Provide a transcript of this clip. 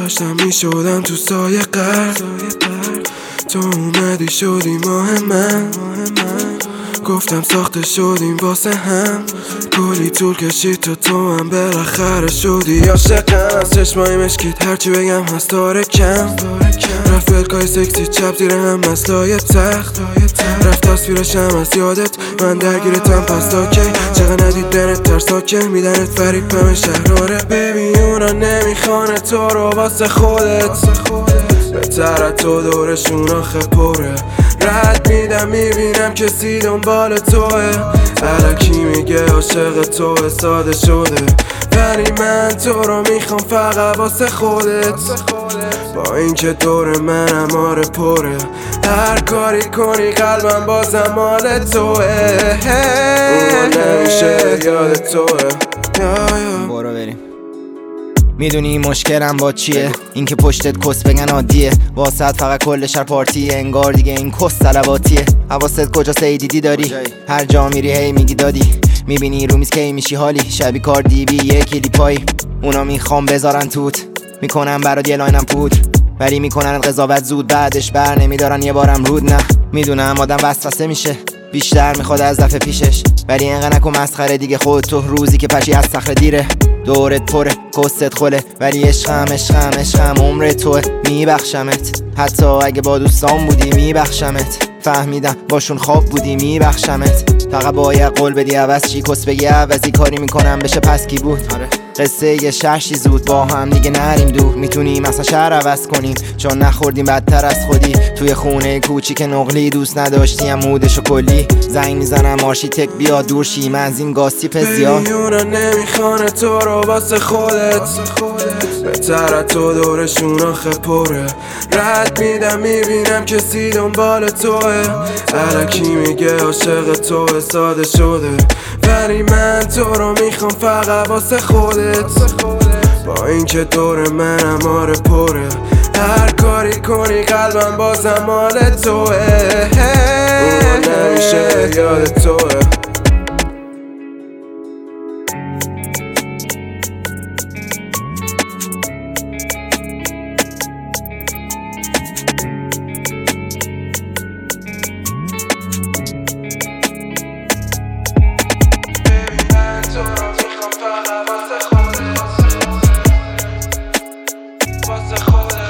داشتم میشدم تو سایه قرد، تو اومدی شدی ماه من. گفتم ساخته شدیم واسه هم، کلی طول کشید تو هم بالاخره شدی عاشقم. از چشمای مشکیت هرچی بگم هست داره کم. رفت بلکای سکسی چپ زیر هم مسلای تخت، رفت تصویرشم از یادت من درگیرتم پس تا کی. چقدر ندیدنت ترساکه میدنت فریب همه شهراره. ببین اونا نمیخوانه تو رو واسه خودت، بهتر تو دورشون آخه پره. رد میدم میبینم کسی دنبال توه، الکی میگه عاشق توه ساده شده. ولی من تو رو میخوام فقط واسه خودت، با اینکه دور منم آره پره. هر کاری کنی قلبم بازم مال توه، اون نمیشه یاد توه. برو بریم. میدونی مشکلم با چیه؟ اینکه پشتت کس بگن عادیه، واسط فقط کل شهر پارتیه، انگار دیگه این کس طلباتیه. حواست کجا سیدیدی داری؟ هر جا میری هی میگی دادی، میبینی رو میز کی میشی حالی، شبی کار دیوی یه کلیپایی. اونا میخوام بذارن توت، میکنن برات یه لاینم پودر، ولی میکنن قضاوت زود، بعدش بر نمیدارن یه بارم رود. نه میدونم آدم وسوسه میشه، بیشتر میخواد از دفعه پیشش، ولی انقدر نکن مسخره دیگه. خود تو روزی که پشی از صخره دیره، دورت پره کست خله، ولی عشقم عمر توه. میبخشمت حتی اگه با دوستان بودی، میبخشمت فهمیدم باشون خواب بودی، میبخشمت. فقط باید قول بدی عوض چی، کس بگی عوضی کاری میکنم بشه پس کی بود. قصه یه شهرشی زود با هم دیگه نریم دور، میتونیم اصلا شهر عوض کنیم چون نخوردیم بدتر از خودی. توی خونه کوچیک نقلی دوست نداشتیم مودشو کلی، زنگ میزنم آرشیتک بیا دور شیم از این گاسیپ زیاد. ببین اونا نمیخوانه تو رو واسه خودت، بهتر تو دورشون آخه پره. رد میدم میبینم کسی دنبال توه، الکی میگه عاشق توه ساده شده. ولی من تو رو میخوام فقط واسه خودت، با اینکه دور منم آره پره. هر کاری کنی قلبم بازم مال توه، اون نمیشه یاد توه. واسه خودت